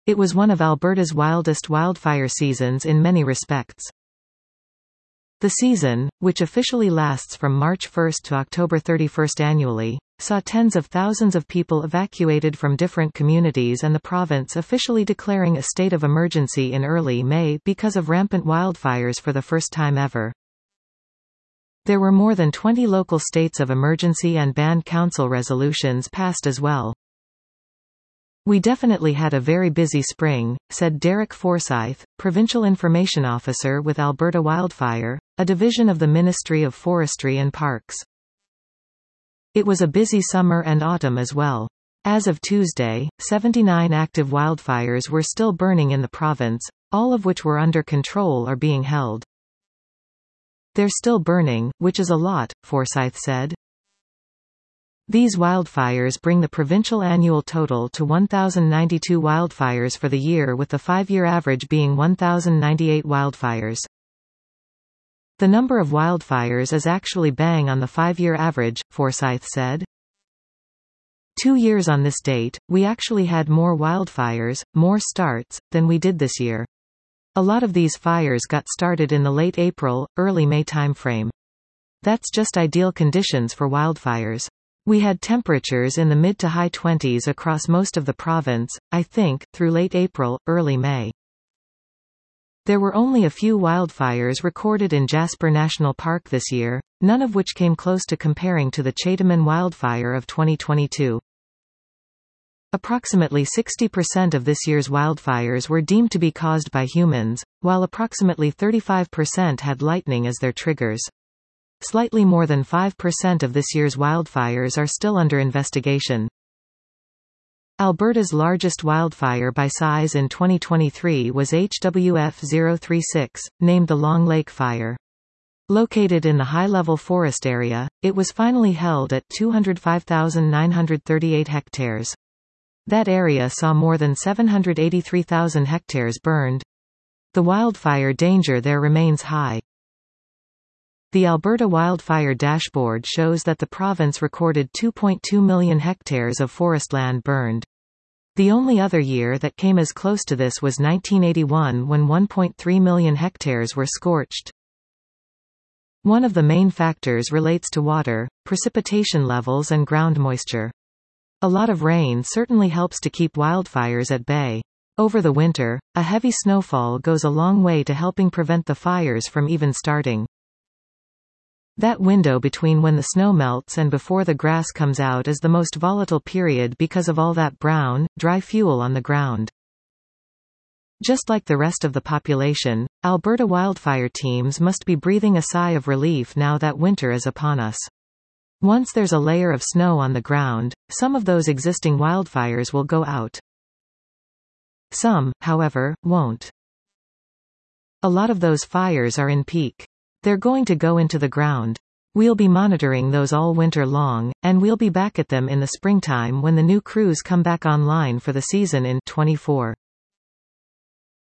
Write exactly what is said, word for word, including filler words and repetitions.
It was one of Alberta's wildest wildfire seasons in many respects. The season, which officially lasts from March first to October thirty-first annually, saw tens of thousands of people evacuated from different communities and the province officially declaring a state of emergency in early May because of rampant wildfires for the first time ever. There were more than twenty local states of emergency and band council resolutions passed as well. "We definitely had a very busy spring," said Derek Forsyth, Provincial Information Officer with Alberta Wildfire, a division of the Ministry of Forestry and Parks. "It was a busy summer and autumn as well. As of Tuesday, seventy-nine active wildfires were still burning in the province, all of which were under control or being held." "They're still burning, which is a lot," Forsyth said. These wildfires bring the provincial annual total to one thousand ninety-two wildfires for the year, with the five-year average being one thousand ninety-eight wildfires. "The number of wildfires is actually bang on the five-year average," Forsyth said. Two years on this date, we actually had more wildfires, more starts, than we did this year. A lot of these fires got started in the late April, early May timeframe. That's just ideal conditions for wildfires. We had temperatures in the mid to high twenties across most of the province, I think, through late April, early May. There were only a few wildfires recorded in Jasper National Park this year, none of which came close to comparing to the Chatham wildfire of twenty twenty-two. Approximately sixty percent of this year's wildfires were deemed to be caused by humans, while approximately thirty-five percent had lightning as their triggers. Slightly more than five percent of this year's wildfires are still under investigation. Alberta's largest wildfire by size in twenty twenty-three was H W F zero three six, named the Long Lake Fire. Located in the high-level forest area, it was finally held at two hundred five thousand nine hundred thirty-eight hectares. That area saw more than seven hundred eighty-three thousand hectares burned. The wildfire danger there remains high. The Alberta Wildfire Dashboard shows that the province recorded two point two million hectares of forest land burned. The only other year that came as close to this was nineteen eighty-one, when one point three million hectares were scorched. One of the main factors relates to water, precipitation levels and ground moisture. A lot of rain certainly helps to keep wildfires at bay. Over the winter, a heavy snowfall goes a long way to helping prevent the fires from even starting. That window between when the snow melts and before the grass comes out is the most volatile period because of all that brown, dry fuel on the ground. Just like the rest of the population, Alberta wildfire teams must be breathing a sigh of relief now that winter is upon us. Once there's a layer of snow on the ground, some of those existing wildfires will go out. Some, however, won't. A lot of those fires are in peak. They're going to go into the ground. We'll be monitoring those all winter long, and we'll be back at them in the springtime when the new crews come back online for the season in twenty-four.